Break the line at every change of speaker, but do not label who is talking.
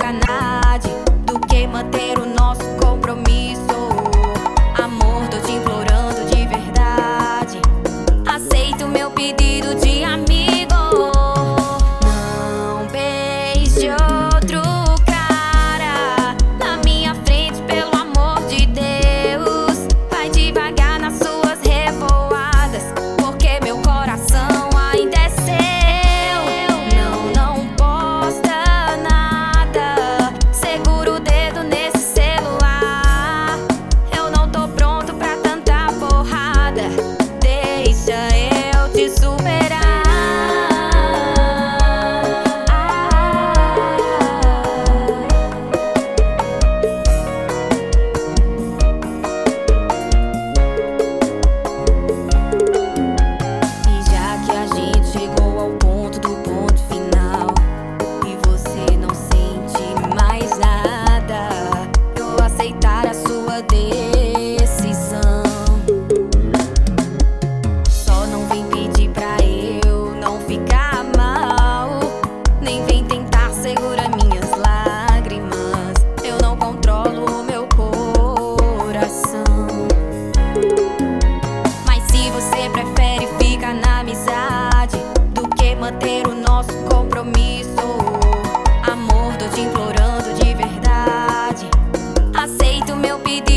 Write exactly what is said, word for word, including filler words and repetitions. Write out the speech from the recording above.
sacanagem do que manter o nosso compromisso. Amor, tô te implorando de verdade. Aceita o meu pedido de amigo. Não beije outro cara na minha frente, pelo amor de Deus. Vai devagar nas suas revoadas, porque meu coração ainda é seu. Não, não posta nada, segura o dedo nesse celular. Eu não tô pronto pra tanta porrada, deixa eu te superar. E já que a gente chegou ao ponto do ponto final e você não sente mais nada, eu vou aceitar a sua decisão. Só não vem pedir pra eu não ficar mal, nem vem tentar segurar minhas lágrimas. Eu não controlo o meu coração. Mas se você prefere ficar na amizade do que manter o nosso compromisso, amor, tô te implorando de verdade. Aceita o meu pedido